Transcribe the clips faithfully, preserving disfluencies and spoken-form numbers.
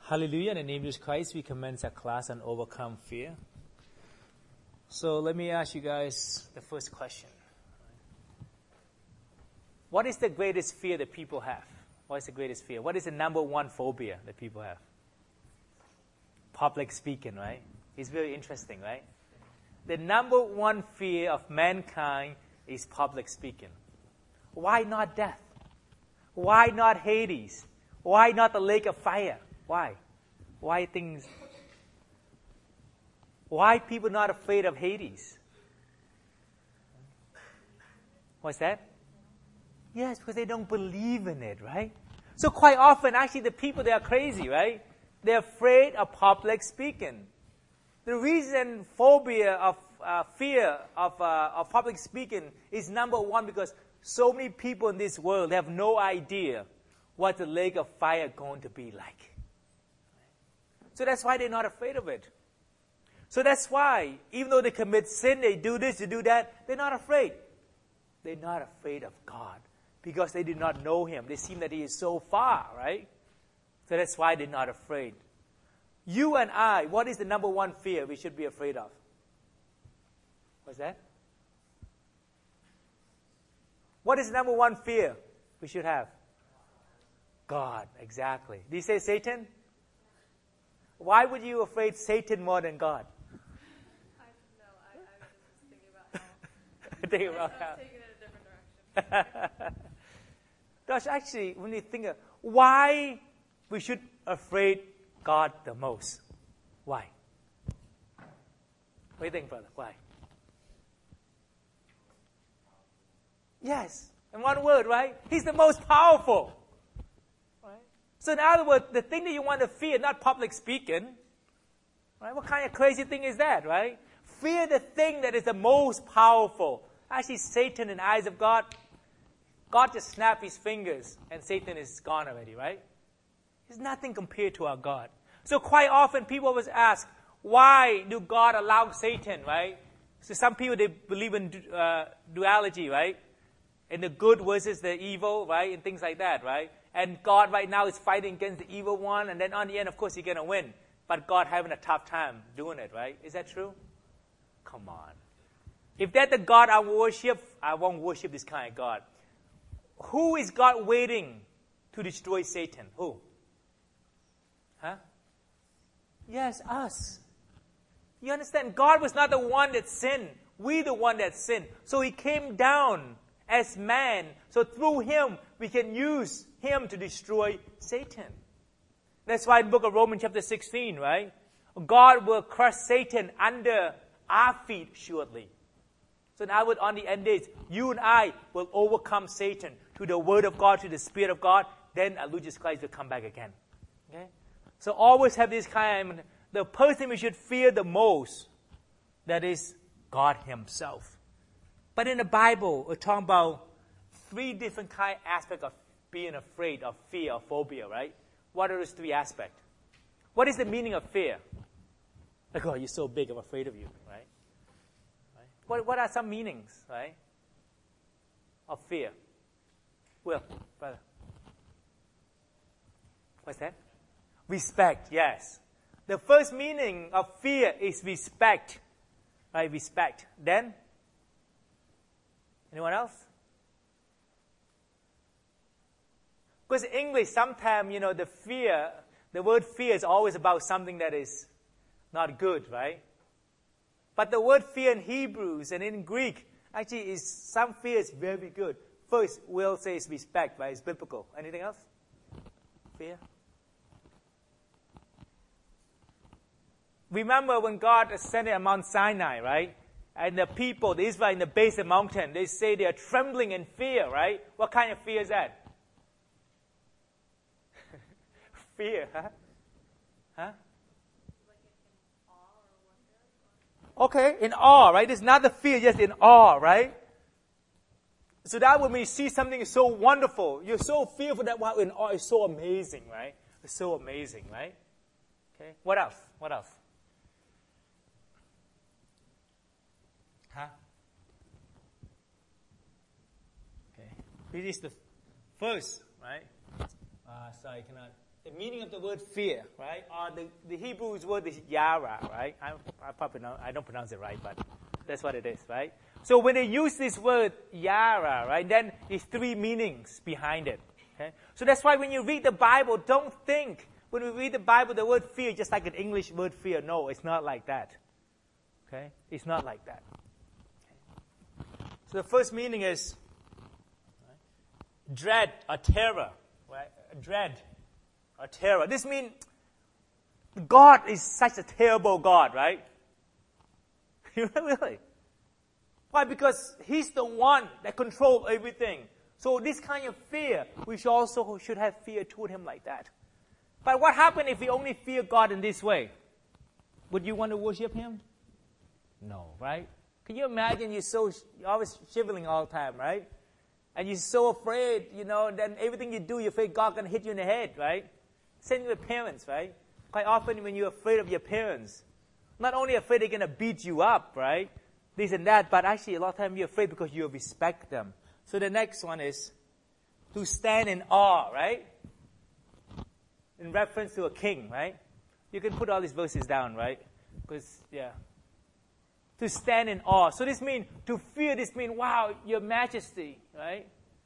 Hallelujah. In the name of Jesus Christ, we commence our class on overcome fear. So let me ask you guys the first question. What is the greatest fear that people have? What is the greatest fear? What is the number one phobia that people have? Public speaking, right? It's very interesting, right? The number one fear of mankind is public speaking. Why not death? Why not Hades? Why not the lake of fire? Why? Why things... Why people not afraid of Hades? What's that? Yes, because they don't believe in it, right? So quite often, actually, the people, they are crazy, right? They're afraid of public speaking. The reason phobia of uh, fear of, uh, of public speaking is number one because so many people in this world have no idea what the lake of fire is going to be like. So that's why they're not afraid of it. So that's why, even though they commit sin, they do this, they do that, they're not afraid. They're not afraid of God because they did not know Him. They seem that He is so far, right? So that's why they're not afraid. You and I, what is the number one fear we should be afraid of? What's that? What is the number one fear we should have? God, exactly. Did you say Satan? Why would you afraid Satan more than God? I no, I, I was just thinking about how. Thinking about I how. was taking it a different direction. Gosh, actually, when you think of why we should afraid God the most, why? What do you think, brother? Why? Yes, in one word, right? He's the most powerful. Right? So in other words, the thing that you want to fear, not public speaking. Right? What kind of crazy thing is that, right? Fear the thing that is the most powerful. Actually, Satan in the eyes of God, God just snapped His fingers and Satan is gone already, right? It's nothing compared to our God. So quite often people always ask, why do God allow Satan, right? So some people, they believe in uh, duality, right? And the good versus the evil, right? And things like that, right? And God right now is fighting against the evil one, and then on the end, of course, He's going to win. But God having a tough time doing it, right? Is that true? Come on. If that's the God I worship, I won't worship this kind of God. Who is God waiting to destroy Satan? Who? Huh? Yes, us. You understand? God was not the one that sinned. We the one that sinned. So He came down as man. So through Him, we can use Him to destroy Satan. That's why in the book of Romans chapter sixteen, right? God will crush Satan under our feet shortly. So in other words, on the end days, you and I will overcome Satan through the Word of God, through the Spirit of God. Then our Lord Jesus Christ will come back again. Okay? So always have this kind of, the person we should fear the most, that is God Himself. But in the Bible, we're talking about three different kind of aspects of being afraid, of fear, of phobia, right? What are those three aspects? What is the meaning of fear? Like, oh, you're so big, I'm afraid of you, right? right? What, what are some meanings, right, of fear? Will, brother. What's that? Respect, yes. The first meaning of fear is respect, right? Respect. Then, anyone else? Because in English, sometimes, you know, the fear, the word fear is always about something that is not good, right? But the word fear in Hebrews and in Greek, actually, is some fear is very good. First, we'll say it's respect, right? It's biblical. Anything else? Fear? Remember when God ascended on Mount Sinai, right? And the people, the Israelites in the base of the mountain, they say they are trembling in fear, right? What kind of fear is that? Fear, huh? Huh? Okay, in awe, right? It's not the fear, just in awe, right? So that when we see something is so wonderful, you're so fearful that wow, in awe is so amazing, right? It's so amazing, right? Okay. What else? What else? Huh? Okay. This is the first, right? Uh, sorry, I cannot the meaning of the word fear, right? Or the, the Hebrew word is yara, right? I, I probably don't, I don't pronounce it right, but that's what it is, right? So when they use this word yara, right, then there's three meanings behind it. Okay? So that's why when you read the Bible, don't think when we read the Bible the word fear just like an English word fear. No, it's not like that. Okay? It's not like that. Okay? So the first meaning is right, dread or terror, right? Dread or terror. This means God is such a terrible God, right? Really? Why? Because He's the one that controls everything. So this kind of fear, we should also should have fear toward Him like that. But what happens if we only fear God in this way? Would you want to worship Him? No, right? Can you imagine you're so you're always shivering all the time, right? And you're so afraid, you know, then everything you do, you're afraid God can hit you in the head, right? Same with parents, right? Quite often when you're afraid of your parents, not only afraid they're going to beat you up, right? This and that, but actually a lot of times you're afraid because you respect them. So the next one is to stand in awe, right? In reference to a king, right? You can put all these verses down, right? Because, yeah. To stand in awe. So this means, to fear, this means, wow, your majesty, right?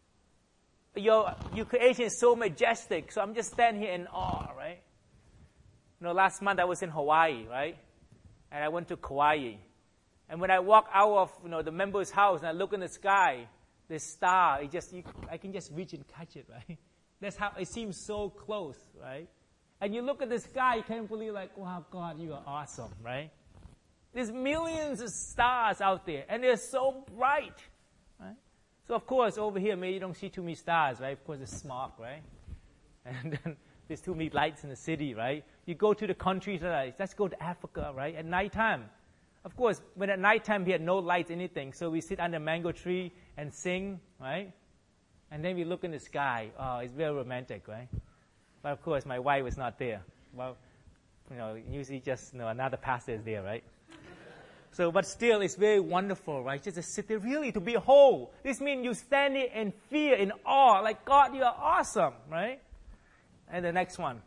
Your, your creation is so majestic, so I'm just standing here in awe, right? You know, last month I was in Hawaii, right? And I went to Kauai. And when I walk out of, you know, the member's house and I look in the sky, the star, it just you, I can just reach and catch it, right? That's how it seems so close, right? And you look at the sky, you can't believe, like, wow, God, you are awesome, right? There's millions of stars out there, and they're so bright, right? So, of course, over here, maybe you don't see too many stars, right? Of course, it's smog, right? And then there's too many lights in the city, right? You go to the countryside, let's go to Africa, right? At nighttime. Of course, when at nighttime we had no lights, anything, so we sit under a mango tree and sing, right? And then we look in the sky. Oh, it's very romantic, right? But of course, my wife was not there. Well, you know, usually just, you know, another pastor is there, right? So, but still, it's very wonderful, right? Just to sit there, really, to behold. This means you stand there in fear, in awe, like, God, you are awesome, right? And the next one.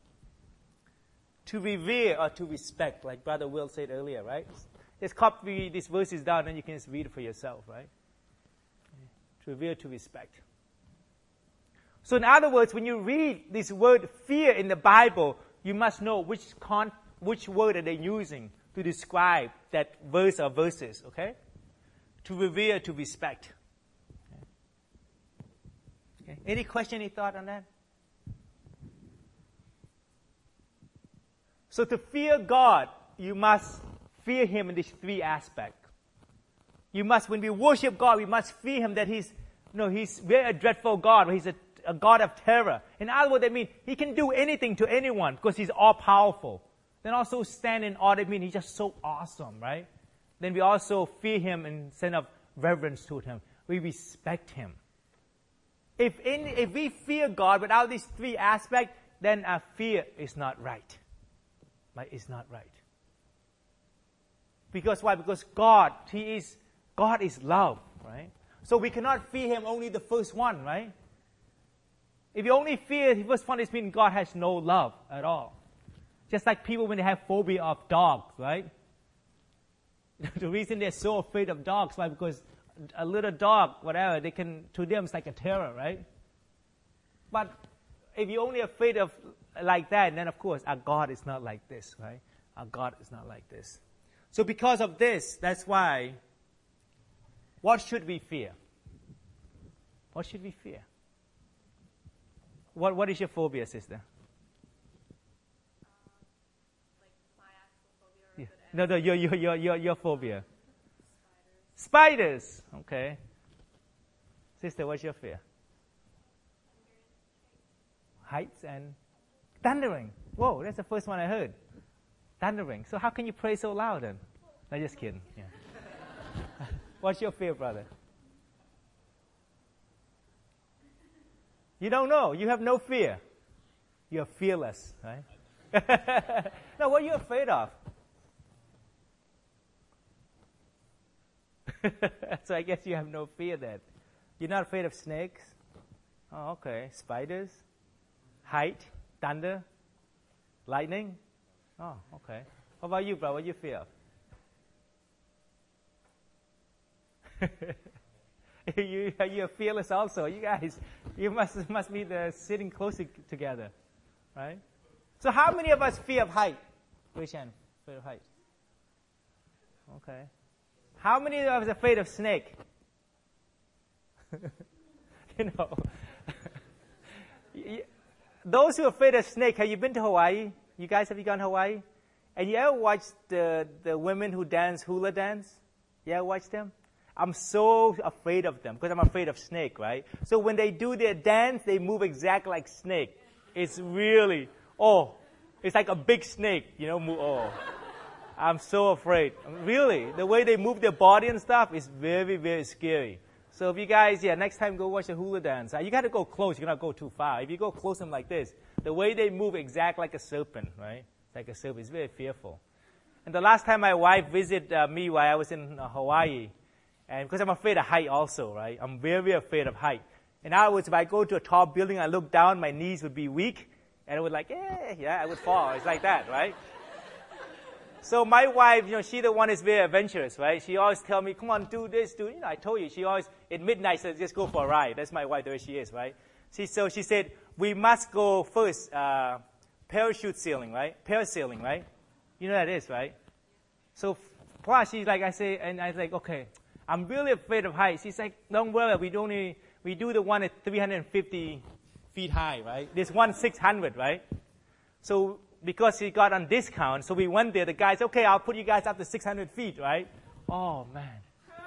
To revere or to respect, like Brother Will said earlier, right? Just copy these verses down, and you can just read it for yourself, right? To revere, to respect. So in other words, when you read this word fear in the Bible, you must know which con- which word are they using to describe that verse or verses, okay? To revere, to respect. Okay. Okay. Any question, any thought on that? So to fear God, you must fear Him in these three aspects. You must, when we worship God, we must fear Him that He's, you know, He's very a dreadful God, He's a, a God of terror. In other words, that means He can do anything to anyone because He's all-powerful. Then also stand in awe, that means He's just so awesome, right? Then we also fear Him in sense of reverence to Him. We respect Him. If, in, if we fear God without these three aspects, then our fear is not right. But it's not right. Because why? Because God, He is, God is love, right? So we cannot fear Him only the first one, right? If you only fear the first one, it means God has no love at all. Just like people when they have phobia of dogs, right? The reason they're so afraid of dogs, why? Because a little dog, whatever, they can, to them it's like a terror, right? But if you're only afraid of like that, then of course our God is not like this, right? Our God is not like this. So because of this, that's why, what should we fear? What should we fear? What What is your phobia, sister? Um, like my actual phobia or Yeah. the No, no, your your your your your phobia. spiders. Spiders. Okay. Sister, what's your fear? Heights and thundering. Whoa, that's the first one I heard. Thundering. So how can you pray so loud then? No, just kidding. Yeah. What's your fear, brother? You don't know. You have no fear. You're fearless, right? Now, what are you afraid of? So I guess you have no fear then. You're not afraid of snakes? Oh, okay. Spiders? Height? Thunder? Lightning? Oh, okay. What about you, bro? What do you fear of? you, you're fearless also. You guys, you must, must be the sitting close together, right? So how many of us fear of height? Raise your hand. Fear of height. Okay. How many of us are afraid of snake? you know. Those who are afraid of snake, have you been to Hawaii? You guys, have you gone to Hawaii? And you ever watched the, the women who dance hula dance? You ever watch them? I'm so afraid of them because I'm afraid of snake, right? So when they do their dance, they move exactly like snake. It's really, oh, it's like a big snake, you know, move, oh. I'm so afraid. Really, the way they move their body and stuff is very, very scary. So if you guys, yeah, next time go watch a hula dance. You got to go close. You cannot go too far. If you go close them like this, the way they move exactly like a serpent, right? It's like a serpent. It's very fearful. And the last time my wife visited uh, me while I was in uh, Hawaii, and because I'm afraid of height also, right? I'm very, very afraid of height. In other words, if I go to a tall building, I look down, my knees would be weak, and I would like, yeah, yeah, I would fall. It's like that, right? So my wife, you know, she the one is very adventurous, right? She always tell me, come on, do this, do, you know, I told you, she always, at midnight, says, just go for a ride. That's my wife, the way she is, right? She, so she said, we must go first, uh, parachute sailing, right? Parasailing, right? You know what that is, right? So, plus, she's like, I say, and I was like, okay, I'm really afraid of heights. She's like, don't worry, we don't need, we do the one at three hundred fifty feet high, right? This one six hundred, right? So, because he got on discount, so we went there. The guy said, okay, I'll put you guys up to six hundred feet, right? Oh, man.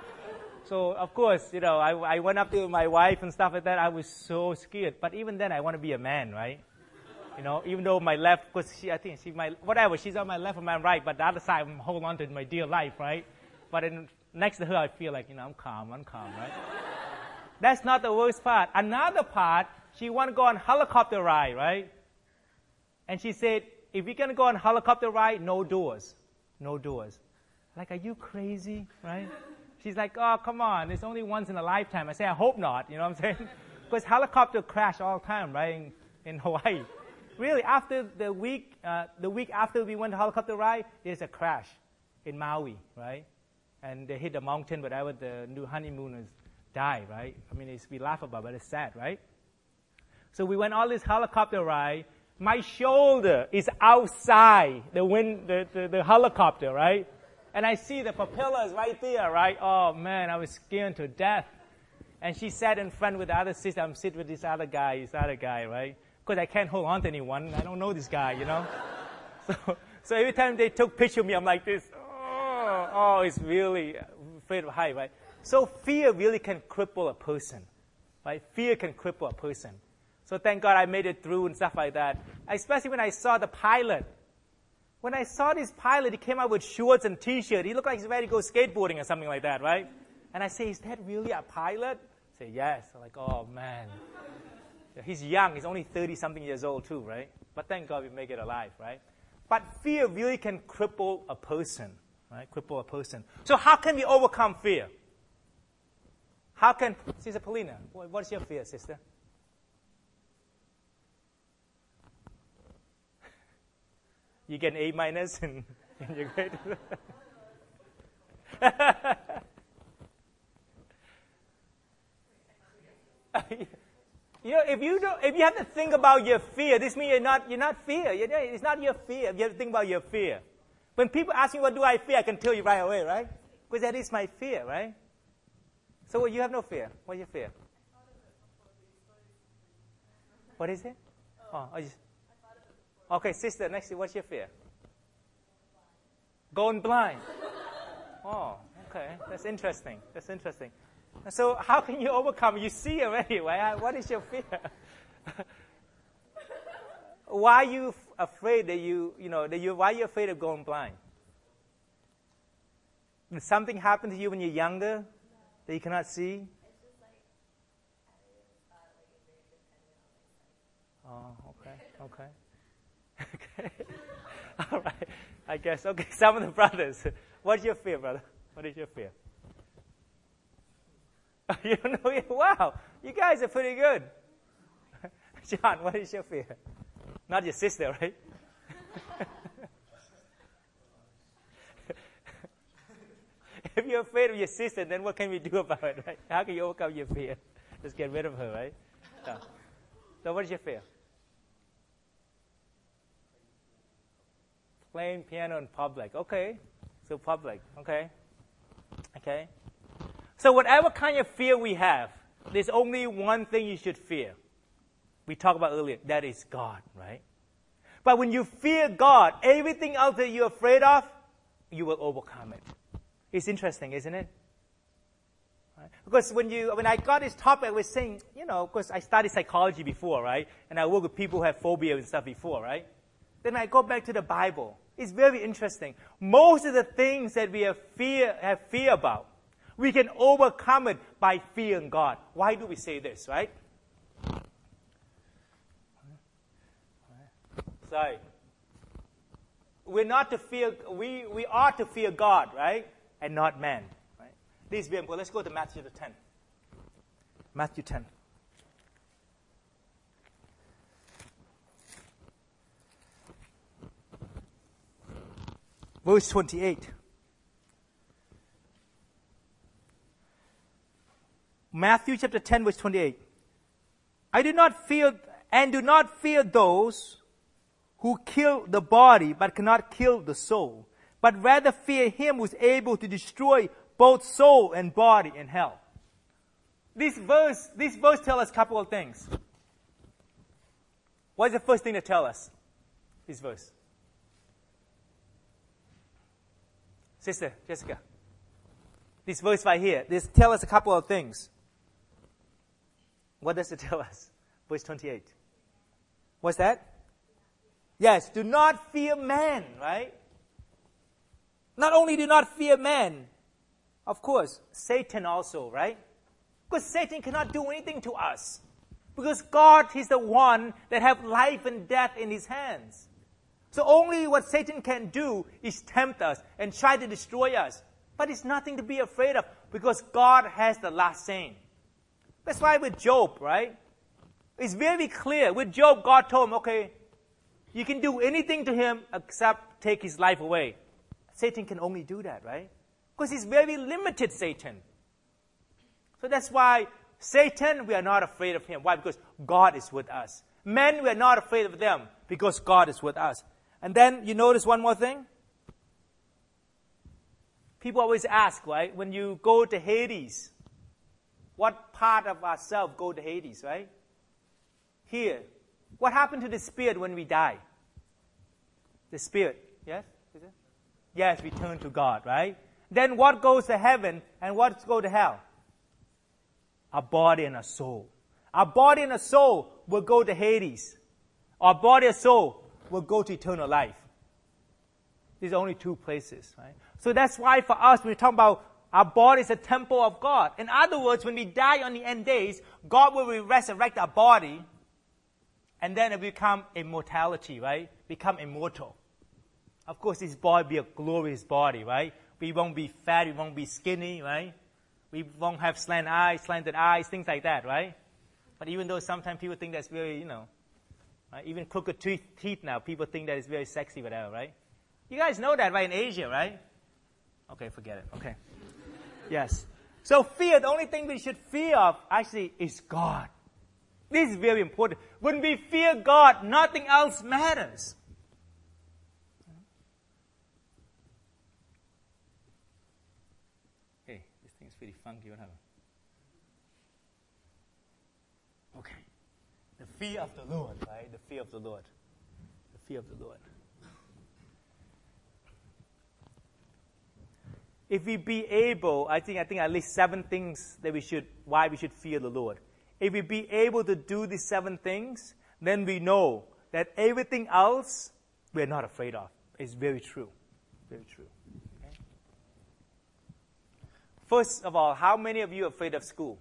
So, of course, you know, I, I went up to my wife and stuff like that. I was so scared. But even then, I want to be a man, right? You know, even though my left, because she, I think she, my, whatever, she's on my left or my right, but the other side, I'm holding on to my dear life, right? But in, next to her, I feel like, you know, I'm calm, I'm calm, right? That's not the worst part. Another part, she want to go on helicopter ride, right? And she said, if we're going to go on helicopter ride, no doors. No doors. Like, are you crazy, right? She's like, oh, come on, it's only once in a lifetime. I say, I hope not, you know what I'm saying? Because helicopter crash all the time, right, in, in Hawaii. Really, after the week, uh, the week after we went to helicopter ride, there's a crash in Maui, right? And they hit the mountain, whatever, the new honeymooners die, right? I mean, it's, we laugh about it, but it's sad, right? So we went all this helicopter ride. My shoulder is outside the wind, the, the, the helicopter, right? And I see the propellers right there, right? Oh, man, I was scared to death. And she sat in front with the other sister. I'm sitting with this other guy, this other guy, right? Because I can't hold on to anyone. I don't know this guy, you know? so, so every time they took picture of me, I'm like this. Oh, oh, it's really afraid of height, right? So fear really can cripple a person, right? Fear can cripple a person. So thank God I made it through and stuff like that. Especially when I saw the pilot. When I saw this pilot, he came out with shorts and T-shirt. He looked like he's ready to go skateboarding or something like that, right? And I say, is that really a pilot? I say, yes. I'm like, oh, man. He's young. He's only thirty-something years old too, right? But thank God we make it alive, right? But fear really can cripple a person, right? Cripple a person. So how can we overcome fear? How can, Sister Paulina, what's your fear, sister? You get an A minus in, in your grade. You know, if you don't, if you have to think about your fear, this means you're not, you're not fear. You're, it's not your fear. You have to think about your fear. When people ask me what do I fear, I can tell you right away, right? Because that is my fear, right? So you have no fear. What's your fear? What is it? Oh, I just, okay, sister, next, what's your fear? Going blind. Oh, okay, that's interesting. That's interesting. So how can you overcome? You see already, right? What is your fear? Why are you f- afraid that you, you know, that you, why are you afraid of going blind? Did something happen to you when you're younger that you cannot see? It's just like, I thought like you're very dependent on my Oh, okay, okay. All right, I guess. Okay, some of the brothers. What's your fear, brother? What is your fear? You don't know it? Wow, you guys are pretty good. John, what is your fear? Not your sister, right? If you're afraid of your sister, then what can we do about it, right? How can you overcome your fear? Just get rid of her, right? So, so what is your fear? Playing piano in public. Okay. So public. Okay. Okay. So whatever kind of fear we have, there's only one thing you should fear. We talked about earlier. That is God, right? But when you fear God, everything else that you're afraid of, you will overcome it. It's interesting, isn't it? Right? Because when you, when I got this topic, I was saying, you know, because I studied psychology before, right? And I work with people who have phobia and stuff before, right? Then I go back to the Bible. It's very interesting. Most of the things that we have fear, have fear about, we can overcome it by fearing God. Why do we say this, right? Sorry. We're not to fear, we, we are to fear God, right? And not man. Right? This is very important. Let's go to Matthew ten. Matthew ten. Verse twenty-eight. Matthew chapter ten, verse twenty-eight. I do not fear, and do not fear those who kill the body, but cannot kill the soul, but rather fear him who is able to destroy both soul and body in hell. This verse, this verse tells us a couple of things. What is the first thing to tell us? This verse. Sister Jessica. This verse right here, this tells us a couple of things. What does it tell us? Verse twenty-eight. What's that? Yes, do not fear man, right? Not only do not fear man, of course, Satan also, right? Because Satan cannot do anything to us. Because God is the one that has life and death in his hands. So only what Satan can do is tempt us and try to destroy us. But it's nothing to be afraid of because God has the last saying. That's why with Job, right? It's very clear. With Job, God told him, okay, you can do anything to him except take his life away. Satan can only do that, right? Because he's very limited, Satan. So that's why Satan, we are not afraid of him. Why? Because God is with us. Men, we are not afraid of them because God is with us. And then you notice one more thing? People always ask, right? When you go to Hades, what part of ourselves go to Hades, right? Here. What happened to the spirit when we die? The spirit, yes? Is it? Yes, we turn to God, right? Then what goes to heaven and what goes to hell? Our body and our soul. Our body and our soul will go to Hades. Our body and soul will go to eternal life. These are only two places, right? So that's why for us, when we talk about our body is a temple of God. In other words, when we die on the end days, God will resurrect our body, and then it will become immortality, right? Become immortal. Of course, this body will be a glorious body, right? We won't be fat, we won't be skinny, right? We won't have slant eyes, slanted eyes, things like that, right? But even though sometimes people think that's very, you know, right? Even crooked teeth, teeth now, people think that it's very sexy, whatever, right? You guys know that, right, in Asia, right? Okay, forget it. Okay. Yes. So fear, the only thing we should fear of, actually, is God. This is very important. When we fear God, nothing else matters. Hey, this thing is pretty funky. What happened? Okay. The fear of the Lord, right? The fear of the Lord. The fear of the Lord. If we be able, I think I think at least seven things that we should, why we should fear the Lord. If we be able to do these seven things, then we know that everything else we're not afraid of. It's very true. Very true. Okay? First of all, how many of you are afraid of school?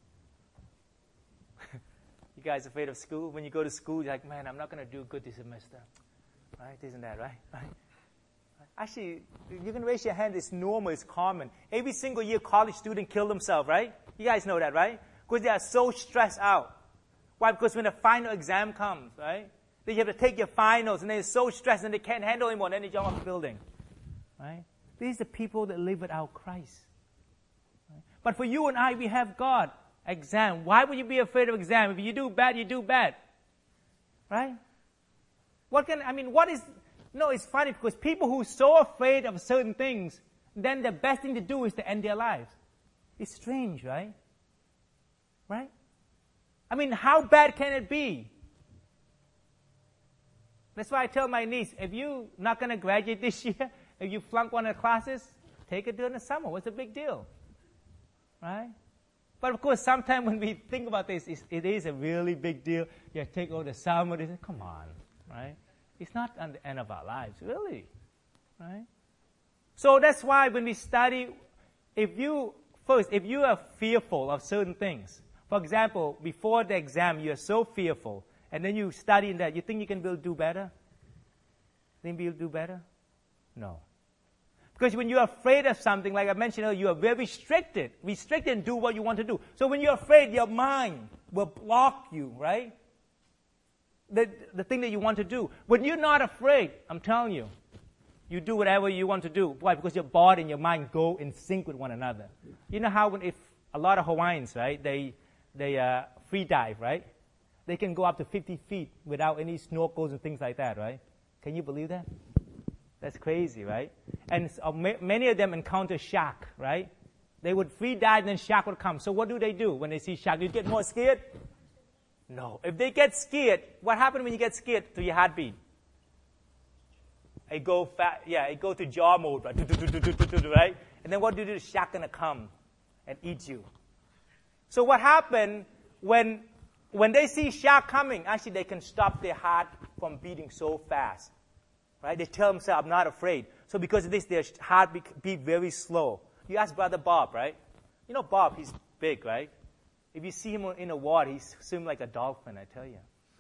You guys afraid of school? When you go to school, you're like, man, I'm not going to do good this semester. Right? Isn't that right? Right? Actually, you can raise your hand. It's normal. It's common. Every single year, college students kill themselves, right? You guys know that, right? Because they are so stressed out. Why? Because when the final exam comes, right? Then you have to take your finals, and they're so stressed and they can't handle anymore, and then they jump off the building. Right? These are the people that live without Christ. Right? But for you and I, we have God. Exam. Why would you be afraid of exam? If you do bad, you do bad. Right? What can, I mean, what is, no, it's funny because people who are so afraid of certain things, then the best thing to do is to end their lives. It's strange, right? Right? I mean, how bad can it be? That's why I tell my niece, if you're not going to graduate this year, if you flunk one of the classes, take it during the summer. What's the big deal? Right? But of course, sometimes when we think about this, it's, it is a really big deal. You take over the summer. They say, come on. Right? It's not on the end of our lives, really. Right? So that's why when we study, if you, first, if you are fearful of certain things, for example, before the exam, you are so fearful, and then you study in that, you think you can be do better? Think you'll do better? No. Because when you're afraid of something, like I mentioned earlier, you are very restricted. Restricted and do what you want to do. So when you're afraid, your mind will block you, right? The, the thing that you want to do. When you're not afraid, I'm telling you, you do whatever you want to do. Why? Because your body and your mind go in sync with one another. You know how when if a lot of Hawaiians, right, they, they uh, free dive, right? They can go up to fifty feet without any snorkels and things like that, right? Can you believe that? That's crazy, right? And uh, ma- many of them encounter shark, right? They would free dive and then shark would come. So what do they do when they see shark? Do you get more scared? No. If they get scared, what happens when you get scared to your heartbeat? It go fat, yeah, it go to jaw mode, right? Right? And then what do you do? The shark gonna come and eat you. So what happened when when they see shark coming? Actually, they can stop their heart from beating so fast, right? They tell themselves, "I'm not afraid." So because of this, their heart beat, beat very slow. You ask Brother Bob, right? You know Bob, he's big, right? If you see him in the water, he's swimming like a dolphin. I tell you.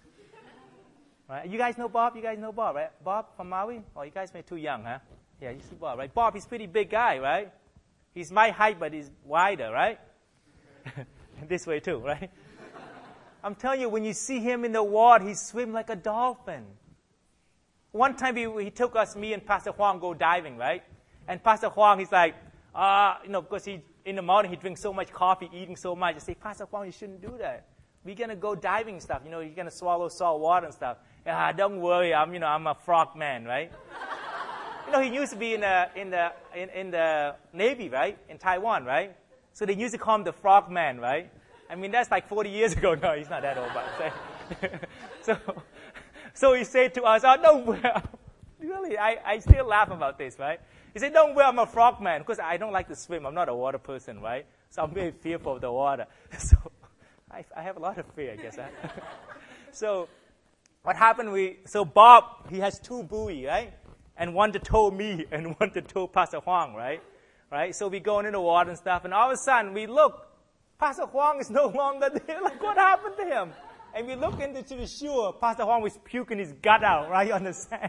Right? You guys know Bob? You guys know Bob, right? Bob from Maui? Oh, you guys may be too young, huh? Yeah, you see Bob, right? Bob, he's a pretty big guy, right? He's my height, but he's wider, right? This way too, right? I'm telling you, when you see him in the water, he swims like a dolphin. One time he, he took us, me and Pastor Huang, go diving, right? And Pastor Huang, he's like, uh, you know, because he in the morning he drinks so much coffee, eating so much. I say, Pastor Huang, you shouldn't do that. We're gonna go diving and stuff. You know, you're gonna swallow salt water and stuff. Ah, don't worry, I'm you know I'm a frog man, right? You know, he used to be in the in the in, in the Navy, right? In Taiwan, right? So they used to call him the frog man, right? I mean, that's like forty years ago. No, he's not that old, but so so he said to us, "Oh, don't worry." Really, I, I still laugh about this, right? He said, "Don't worry, I'm a frog man," because I don't like to swim. I'm not a water person, right? So I'm very fearful of the water. So I, I have a lot of fear, I guess. Huh? So what happened? We so Bob, he has two buoy, right? And one to tow me, and one to tow Pastor Huang, right? Right. So we go into the water and stuff, and all of a sudden we look, Pastor Huang is no longer there. Like, what happened to him? And we look into the shore. Pastor Huang was puking his gut out right on the sand.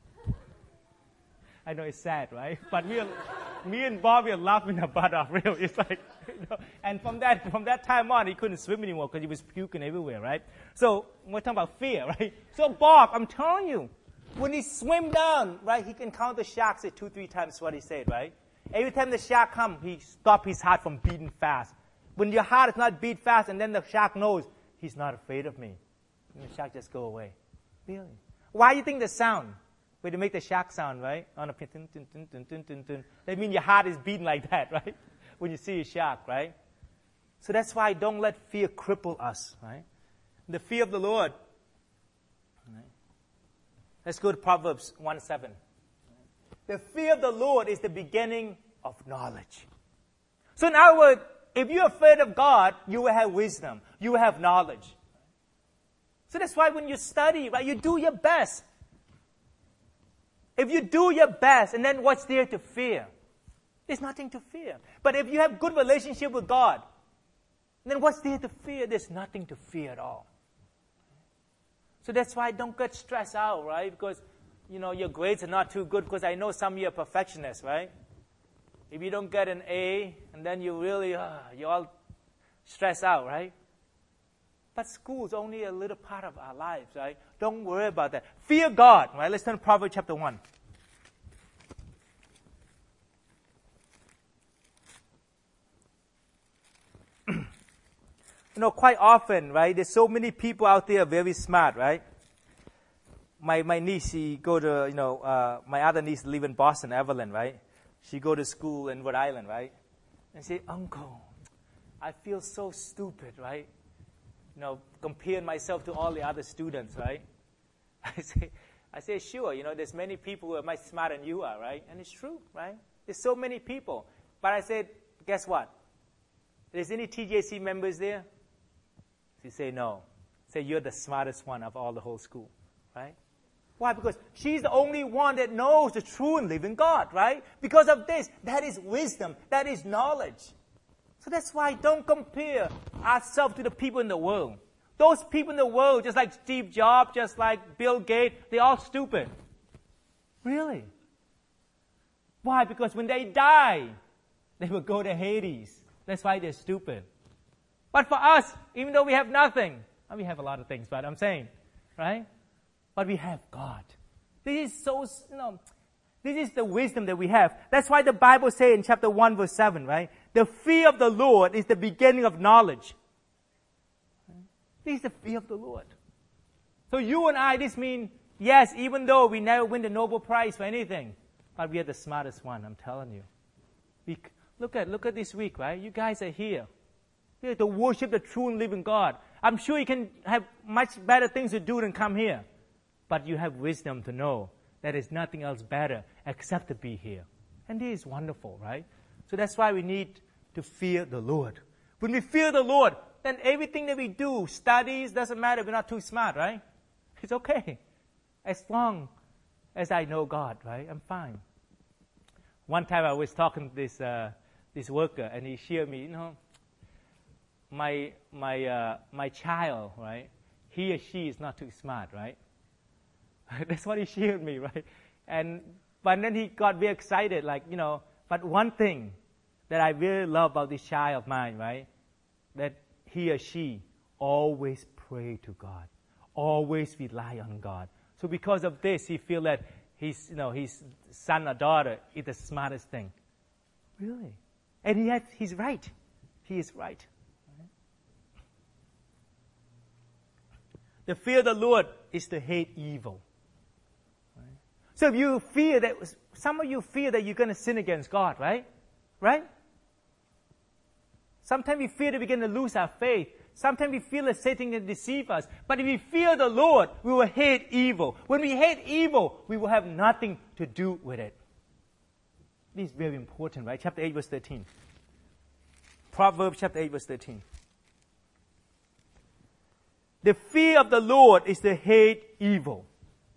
I know it's sad, right? But we, are, me and Bob, we are laughing our butt off. Really, it's like, you know, and from that from that time on, he couldn't swim anymore because he was puking everywhere, right? So we're talking about fear, right? So Bob, I'm telling you, when he swim down, right, he can count the sharks at two, three times what he said, right? Every time the shark comes, he stops his heart from beating fast. When your heart is not beat fast, and then the shark knows he's not afraid of me, and the shark just go away. Really? Why do you think the sound? When you make the shark sound, right? On a pin, tin, tin, tin, tin, tin, tin, tin. That means your heart is beating like that, right? When you see a shark, right? So that's why don't let fear cripple us, right? The fear of the Lord. Right? Let's go to Proverbs one seven. The fear of the Lord is the beginning of knowledge. So in other words, if you're afraid of God, you will have wisdom. You will have knowledge. So that's why when you study, right, you do your best. If you do your best, and then what's there to fear? There's nothing to fear. But if you have good relationship with God, then what's there to fear? There's nothing to fear at all. So that's why don't get stressed out, right? Because, you know, your grades are not too good, because I know some of you are perfectionists, right? If you don't get an A, and then you really, uh, you all stress out, right? But school is only a little part of our lives, right? Don't worry about that. Fear God, right? Let's turn to Proverbs chapter one. You know, quite often, right, there's so many people out there very smart, right? My my niece, she go to, you know, uh, my other niece live in Boston, Evelyn, right? She go to school in Rhode Island, right? And say, Uncle, I feel so stupid, right? You know, comparing myself to all the other students, right? I say, I say, sure, you know, there's many people who are much smarter than you are, right? And it's true, right? There's so many people. But I said, guess what? There's any T J C members there? She say, no. Say, you're the smartest one of all the whole school, right? Why? Because she's the only one that knows the true and living God, right? Because of this, that is wisdom, that is knowledge. So that's why don't compare ourselves to the people in the world. Those people in the world, just like Steve Jobs, just like Bill Gates, they're all stupid. Really? Why? Because when they die, they will go to Hades. That's why they're stupid. But for us, even though we have nothing, and we have a lot of things, but I'm saying, right? But we have God. This is so, you know, this is the wisdom that we have. That's why the Bible says in chapter one, verse seven, right? The fear of the Lord is the beginning of knowledge. This is the fear of the Lord. So you and I, this means, yes, even though we never win the Nobel Prize for anything, but we are the smartest one, I'm telling you. We, look at, look at this week, right? You guys are here. You're to worship the true and living God. I'm sure you can have much better things to do than come here. But you have wisdom to know that there's nothing else better except to be here. And this is wonderful, right? So that's why we need to fear the Lord. When we fear the Lord, then everything that we do, studies, doesn't matter. We're not too smart, right? It's okay. As long as I know God, right? I'm fine. One time I was talking to this, uh, this worker, and he shared me, you know, my, my, uh, my child, right? He or she is not too smart, right? That's what he shared me, right? And but then he got very excited, like, you know, but one thing that I really love about this child of mine, right? That he or she always pray to God, always rely on God. So because of this, he feel that his, you know, his son or daughter is the smartest thing. Really? And he has, he's right. He is right. Right? The fear of the Lord is to hate evil. Right? So if you fear that, some of you fear that you're going to sin against God, right? Right? Sometimes we fear that we're going to lose our faith. Sometimes we feel that Satan can deceive us. But if we fear the Lord, we will hate evil. When we hate evil, we will have nothing to do with it. This is very important, right? Chapter eight, verse thirteen. Proverbs chapter eight, verse thirteen. The fear of the Lord is to hate evil.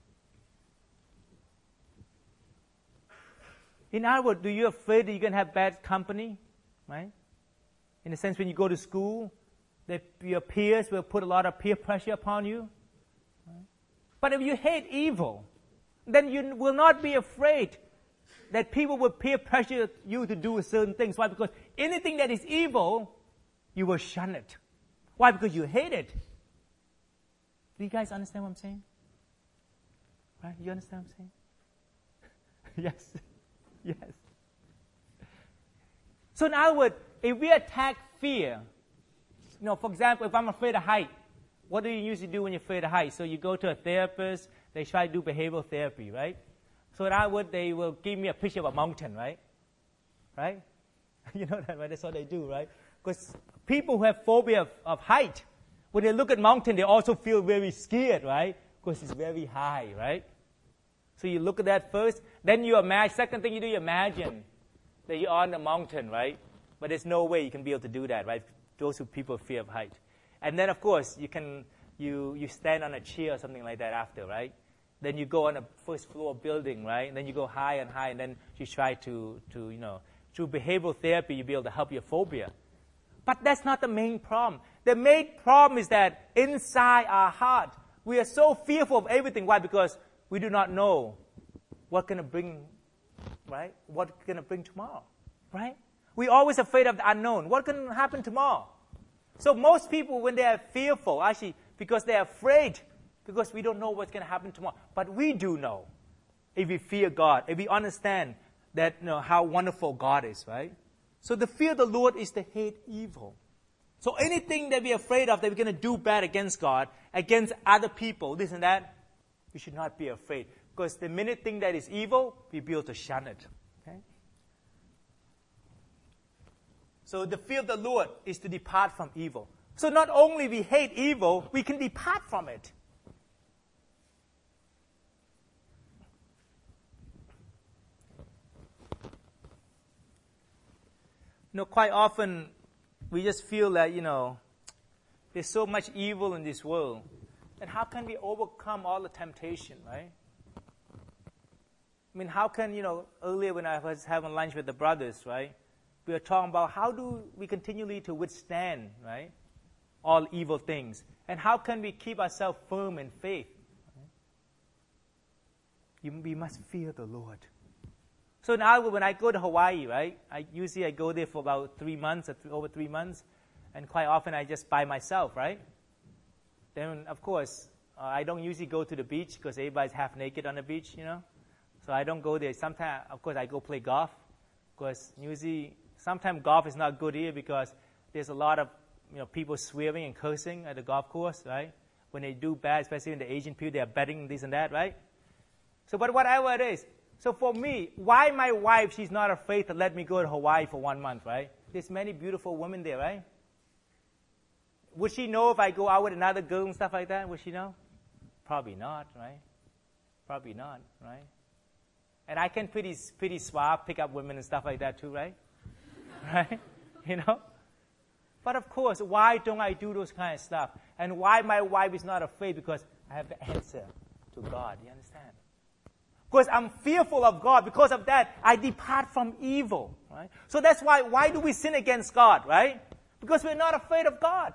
In other words, do you afraid that you're going to have bad company? Right? In the sense, when you go to school, that your peers will put a lot of peer pressure upon you. Right? But if you hate evil, then you will not be afraid that people will peer pressure you to do certain things. Why? Because anything that is evil, you will shun it. Why? Because you hate it. Do you guys understand what I'm saying? Right? You understand what I'm saying? Yes. Yes. So in other words, if we attack fear, you know, for example, if I'm afraid of height, what do you usually do when you're afraid of height? So you go to a therapist, they try to do behavioral therapy, right? So in other words, they will give me a picture of a mountain, right? Right? You know that, right? That's what they do, right? Because people who have phobia of, of height, when they look at mountain, they also feel very scared, right? Because it's very high, right? So you look at that first, then you imagine, second thing you do, you imagine that you're on the mountain, right? But there's no way you can be able to do that, right? Those who people fear of height. And then, of course, you can, you, you stand on a chair or something like that after, right? Then you go on a first floor building, right? And then you go high and high, and then you try to, to, you know, through behavioral therapy, you'll be able to help your phobia. But that's not the main problem. The main problem is that inside our heart, we are so fearful of everything. Why? Because we do not know what's going to bring, right? What's going to bring tomorrow, right? We're always afraid of the unknown. What can happen tomorrow? So most people, when they are fearful, actually, because they are afraid, because we don't know what's going to happen tomorrow. But we do know, if we fear God, if we understand that, you know, how wonderful God is, right? So the fear of the Lord is to hate evil. So anything that we're afraid of, that we're going to do bad against God, against other people, this and that, we should not be afraid. Because the minute thing that is evil, we be able to shun it. Okay? So the fear of the Lord is to depart from evil. So not only we hate evil, we can depart from it. You know, quite often, we just feel that, you know, there's so much evil in this world. And how can we overcome all the temptation, right? I mean, how can, you know, earlier when I was having lunch with the brothers, right, we were talking about how do we continually to withstand, right, all evil things. And how can we keep ourselves firm in faith? Right? You, we must fear the Lord. So now when I go to Hawaii, right, I usually I go there for about three months, or th- over three months, and quite often I just by myself, right? Then, of course, uh, I don't usually go to the beach because everybody's half naked on the beach, you know. So I don't go there. Sometimes, of course, I go play golf because usually, sometimes golf is not good here because there's a lot of, you know, people swearing and cursing at the golf course, right? When they do bad, especially in the Asian people, they are betting this and that, right? So, but whatever it is. So for me, why my wife, she's not afraid to let me go to Hawaii for one month, right? There's many beautiful women there, right? Would she know if I go out with another girl and stuff like that? Would she know? Probably not, right? Probably not, right? And I can pretty pretty suave pick up women and stuff like that too, right? Right? You know? But of course, why don't I do those kind of stuff? And why my wife is not afraid? Because I have the answer to God. You understand? Because I'm fearful of God. Because of that, I depart from evil. Right? So that's why, why do we sin against God, right? Because we're not afraid of God.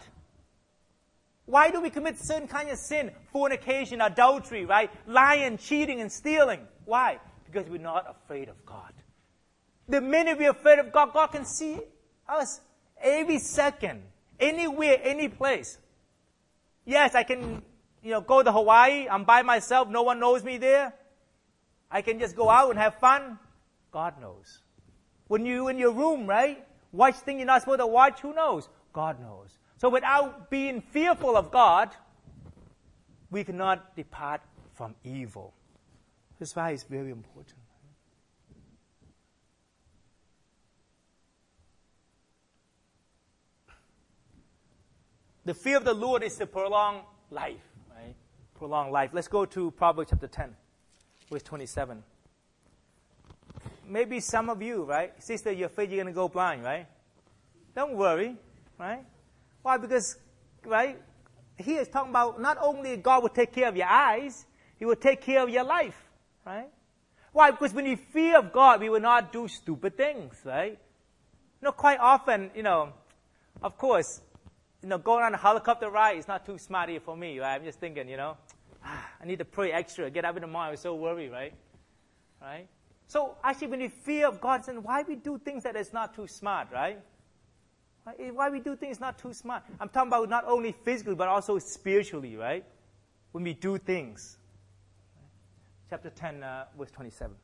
Why do we commit certain kind of sin? Fornication, adultery, right? Lying, cheating, and stealing. Why? Because we're not afraid of God. The minute we're afraid of God, God can see us every second, anywhere, any place. Yes, I can, you know, go to Hawaii. I'm by myself. No one knows me there. I can just go out and have fun. God knows. When you're in your room, right? Watch things you're not supposed to watch. Who knows? God knows. So without being fearful of God, we cannot depart from evil. That's why it's very important. The fear of the Lord is to prolong life, right? Prolong life. Let's go to Proverbs chapter ten, verse twenty-seven. Maybe some of you, right? Sister, you're afraid you're going to go blind, right? Don't worry, right? Why? Because, right, he is talking about not only God will take care of your eyes, he will take care of your life, right? Why? Because when we fear of God, we will not do stupid things, right? You know, quite often, you know, of course, you know, going on a helicopter ride is not too smart here for me, right? I'm just thinking, you know, ah, I need to pray extra, get up in the morning, I'm so worried, right? Right? So actually, when we fear of God, then why we do things that is not too smart, right? Why we do things not too smart? I'm talking about not only physically, but also spiritually, right? When we do things. Chapter ten, uh, verse twenty-seven.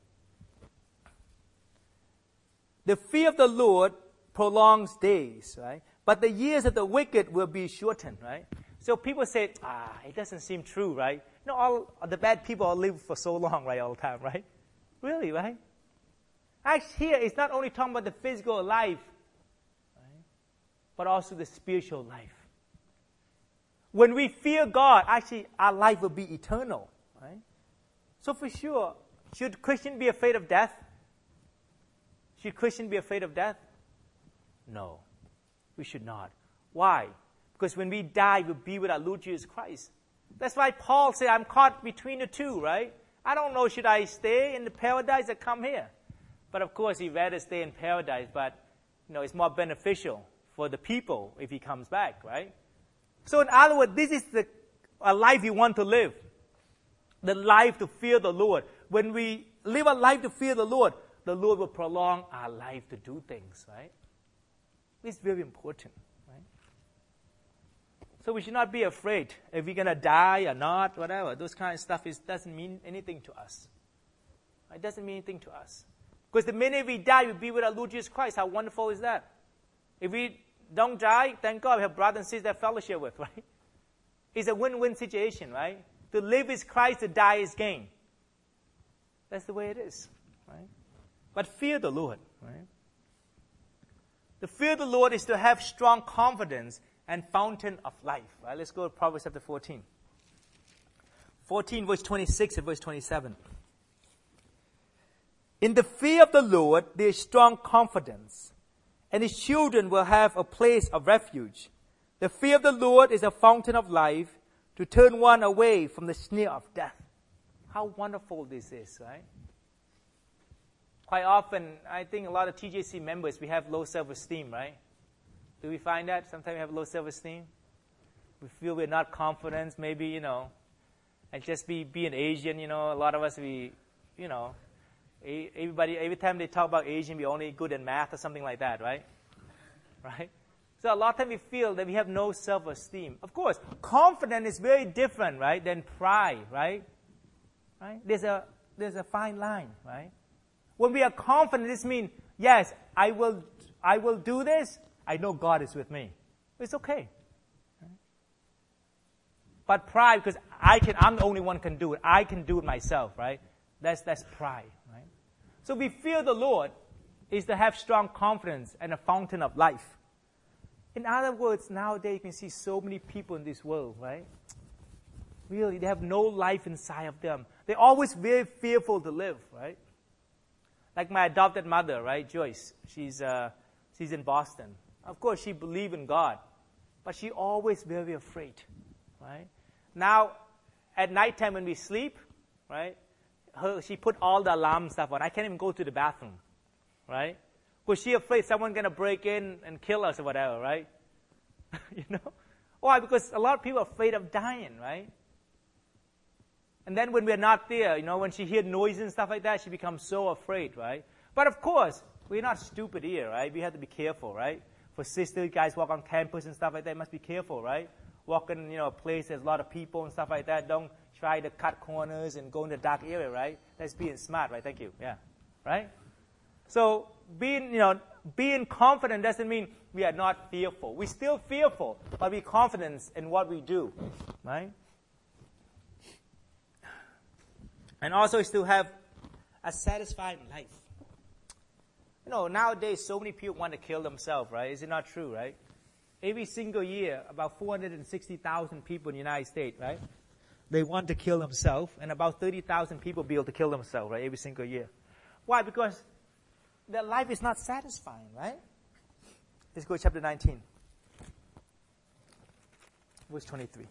The fear of the Lord prolongs days, right? But the years of the wicked will be shortened, right? So people say, ah, it doesn't seem true, right? You know, all the bad people all live for so long, right, all the time, right? Really, right? Actually, here, it's not only talking about the physical life, right, but also the spiritual life. When we fear God, actually, our life will be eternal, right? So for sure, should Christians be afraid of death? Should Christians be afraid of death? No, we should not. Why? Because when we die, we'll be with our Lord Jesus Christ. That's why Paul said, I'm caught between the two, right? I don't know, should I stay in the paradise or come here? But of course, he'd rather stay in paradise, but, you know, it's more beneficial for the people if he comes back, right? So in other words, this is the a life you want to live. The life to fear the Lord. When we live a life to fear the Lord, the Lord will prolong our life to do things, right? It's very important, right? So we should not be afraid if we're going to die or not, whatever. Those kind of stuff is, doesn't mean anything to us. It doesn't mean anything to us. Because the minute we die, we'll be with our Lord Jesus Christ. How wonderful is that? If we don't die, thank God we have brothers and sisters that fellowship with, right? It's a win-win situation, right? To live is Christ, to die is gain. That's the way it is, right? But fear the Lord, right? The fear of the Lord is to have strong confidence and fountain of life. Right? Let's go to Proverbs chapter fourteen. fourteen, verse twenty-six and verse twenty-seven. In the fear of the Lord, there is strong confidence, and his children will have a place of refuge. The fear of the Lord is a fountain of life, to turn one away from the snare of death. How wonderful this is, right? Quite often, I think a lot of T J C members, we have low self-esteem, right? Do we find that? Sometimes we have low self-esteem. We feel we're not confident, maybe, you know, and just be, be an Asian, you know, a lot of us, we, you know, everybody, every time they talk about Asian, we're only good in math or something like that, right? Right? So a lot of times we feel that we have no self-esteem. Of course, confidence is very different, right, than pride, right? Right? There's a, there's a fine line, right? When we are confident, this means, yes, I will, I will do this. I know God is with me. It's okay. Right? But pride, because I can, I'm the only one who can do it. I can do it myself, right? That's, that's pride, right? So we fear the Lord is to have strong confidence and a fountain of life. In other words, nowadays you can see so many people in this world, right? Really, they have no life inside of them. They're always very fearful to live, right? Like my adopted mother, right, Joyce. She's uh, she's in Boston. Of course, she believes in God, but she always very afraid, right? Now, at nighttime when we sleep, right, her, she put all the alarm stuff on. I can't even go to the bathroom, right? Because she's afraid someone's going to break in and kill us or whatever, right? You know? Why? Because a lot of people are afraid of dying, right? And then when we're not there, you know, when she hears noise and stuff like that, she becomes so afraid, right? But of course, we're not stupid here, right? We have to be careful, right? For sisters, you guys walk on campus and stuff like that, you must be careful, right? Walk in, you know, a place there's a lot of people and stuff like that. Don't try to cut corners and go in the dark area, right? That's being smart, right? Thank you. Yeah. Right? So being, you know, being confident doesn't mean we are not fearful. We're still fearful, but we're confident in what we do, right? And also is to have a satisfying life. You know, nowadays so many people want to kill themselves, right? Is it not true, right? Every single year, about four hundred sixty thousand people in the United States, right? They want to kill themselves, and about thirty thousand people be able to kill themselves, right? Every single year. Why? Because their life is not satisfying, right? Let's go to chapter nineteen. Verse twenty-three.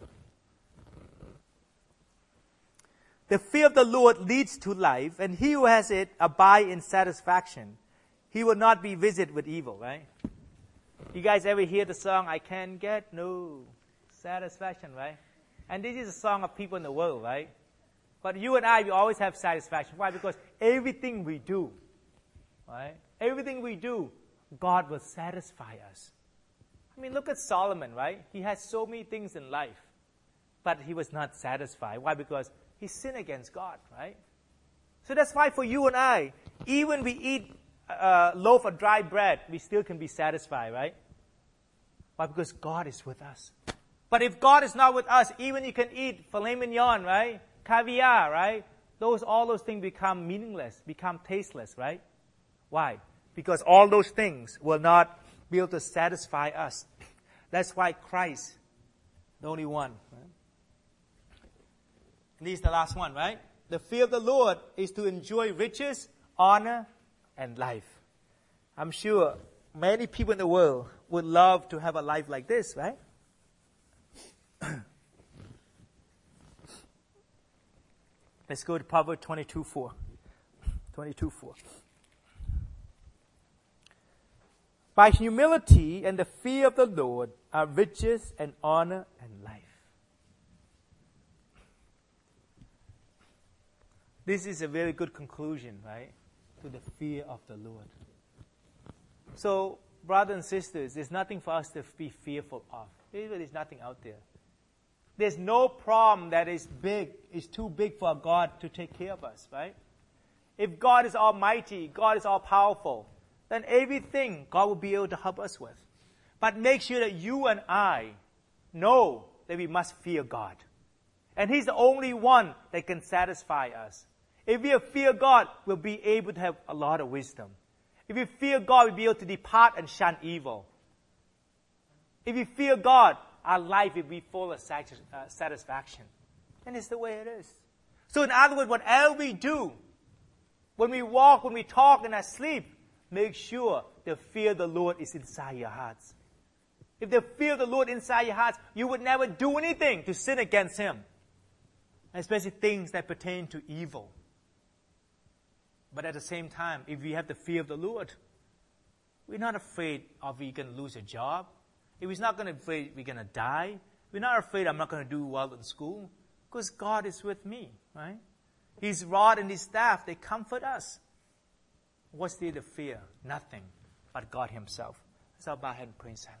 The fear of the Lord leads to life, and he who has it abide in satisfaction. He will not be visited with evil, right? You guys ever hear the song, I can get no satisfaction, right? And this is a song of people in the world, right? But you and I, we always have satisfaction. Why? Because everything we do, right? Everything we do, God will satisfy us. I mean, look at Solomon, right? He had so many things in life, but he was not satisfied. Why? Because he sinned against God, right? So that's why for you and I, even we eat a loaf of dry bread, we still can be satisfied, right? Why? Because God is with us. But if God is not with us, even you can eat filet mignon, right? Caviar, right? Those, all those things become meaningless, become tasteless, right? Why? Because all those things will not be able to satisfy us. That's why Christ, the only one, right? And this is the last one, right? The fear of the Lord is to enjoy riches, honor, and life. I'm sure many people in the world would love to have a life like this, right? Let's go to Proverbs twenty-two four. twenty-two four. By humility and the fear of the Lord are riches and honor and life. This is a very good conclusion, right? To the fear of the Lord. So, brothers and sisters, there's nothing for us to be fearful of. There's nothing out there. There's no problem that is big, is too big for God to take care of us, right? If God is almighty, God is all powerful, then everything God will be able to help us with. But make sure that you and I know that we must fear God. And He's the only one that can satisfy us. If we fear God, we'll be able to have a lot of wisdom. If we fear God, we'll be able to depart and shun evil. If we fear God, our life will be full of satisfaction. And it's the way it is. So in other words, whatever we do, when we walk, when we talk, and sleep, make sure the fear of the Lord is inside your hearts. If the fear of the Lord inside your hearts, you would never do anything to sin against Him. Especially things that pertain to evil. But at the same time, if we have the fear of the Lord, we're not afraid of we going to lose a job. If we're not going to afraid we're going to die. We're not afraid I'm not going to do well in school. Because God is with me, right? His rod and His staff, they comfort us. What's there to fear? Nothing but God Himself. Let's all bow our head and pray in silence.